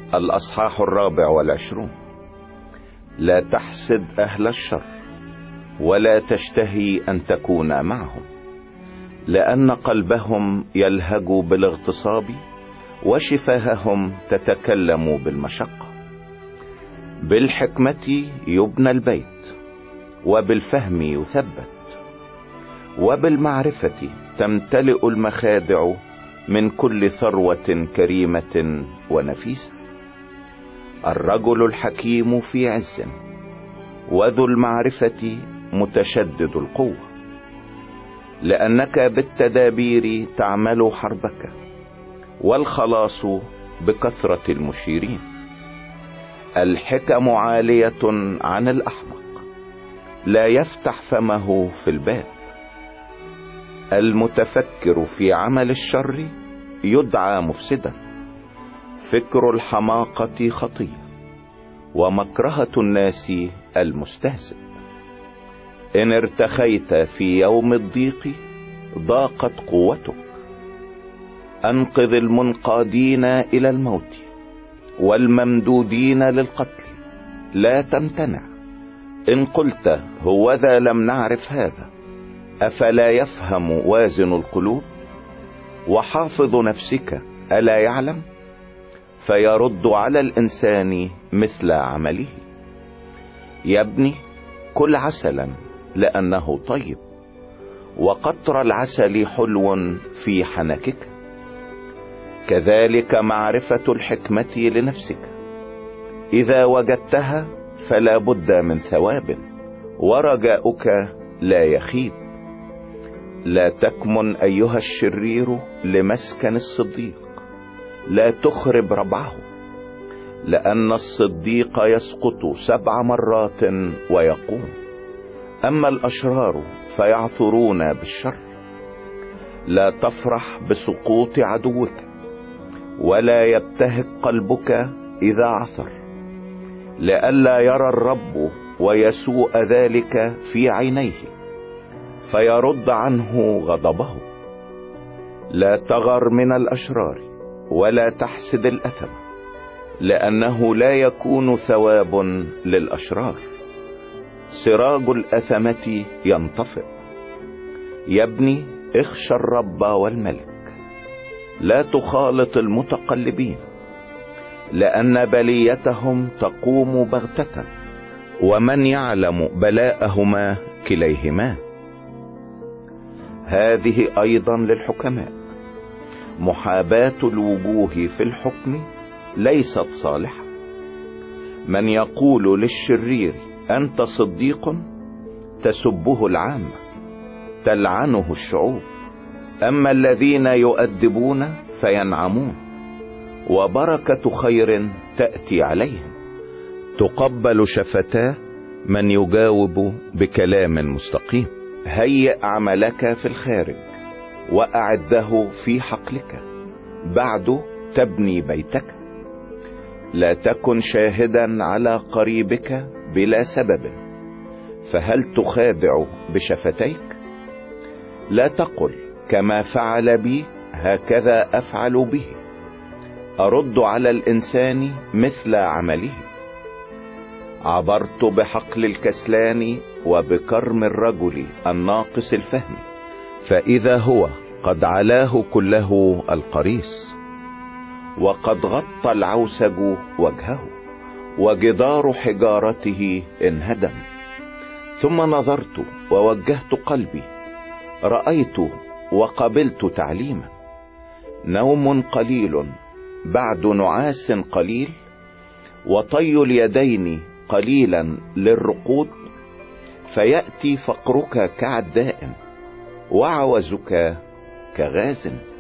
الأصحاح 24. لا تحسد أهل الشر ولا تشتهي أن تكون معهم، لأن قلبهم يلهج بالاغتصاب وشفاههم تتكلم بالمشقة. بالحكمة يبنى البيت وبالفهم يثبت، وبالمعرفة تمتلئ المخادع من كل ثروة كريمة ونفيسة. الرجل الحكيم في عز، وذو المعرفة متشدد القوة، لأنك بالتدابير تعمل حربك، والخلاص بكثرة المشيرين. الحكم عالية عن الأحمق، لا يفتح فمه في الباب. المتفكر في عمل الشر يدعى مفسدا. فكر الحماقة خطية، ومكرهة الناس المستهزئ. إن ارتخيت في يوم الضيق ضاقت قوتك. أنقذ المنقادين إلى الموت والممدودين للقتل، لا تمتنع. إن قلت هوذا لم نعرف هذا، أفلا يفهم وازن القلوب؟ وحافظ نفسك ألا يعلم؟ فيرد على الإنسان مثل عمله. يا ابني كل عسلا لأنه طيب، وقطر العسل حلو في حنكك. كذلك معرفة الحكمة لنفسك، إذا وجدتها فلا بد من ثواب، ورجاؤك لا يخيب. لا تكمن أيها الشرير لمسكن الصديق، لا تخرب ربعه، لأن الصديق يسقط 7 مرات ويقوم، أما الأشرار فيعثرون بالشر. لا تفرح بسقوط عدوك، ولا يبتهج قلبك إذا عثر، لئلا يرى الرب ويسوء ذلك في عينيه فيرد عنه غضبه. لا تغر من الأشرار ولا تحسد الأثم، لأنه لا يكون ثواب للأشرار. سراج الأثمة ينطفئ. يا ابني اخشى الرب والملك، لا تخالط المتقلبين، لأن بليتهم تقوم بغتة، ومن يعلم بلاءهما كليهما. هذه أيضا للحكماء: محاباة الوجوه في الحكم ليست صالحة. من يقول للشرير أنت صديق تسبه العامة، تلعنه الشعوب. أما الذين يؤدبون فينعمون، وبركة خير تأتي عليهم. تقبل شفتاه من يجاوب بكلام مستقيم. هيئ عملك في الخارج وأعده في حقلك، بعد تبني بيتك. لا تكن شاهدا على قريبك بلا سبب، فهل تخادع بشفتيك؟ لا تقل كما فعل بي هكذا أفعل به، أرد على الإنسان مثل عمله. عبرت بحقل الكسلان وبكرم الرجل الناقص الفهم، فإذا هو قد علاه كله القريص، وقد غطى العوسج وجهه، وجدار حجارته انهدم. ثم نظرت ووجهت قلبي، رأيت وقبلت تعليما. نوم قليل بعد نعاس قليل، وطي اليدين قليلا للرقود، فيأتي فقرك كعداء وعوزك كغاز.